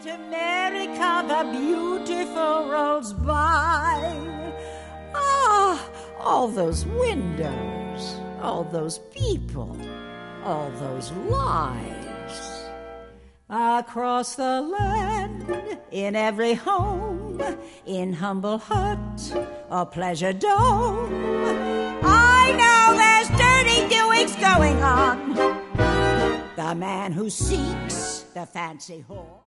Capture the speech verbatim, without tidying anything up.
America the beautiful rolls by. Ah, all those windows, all those people, all those lives. Across the land, in every home, in humble hut or pleasure dome, I know there's dirty doings going on. The man who seeks the fancy whore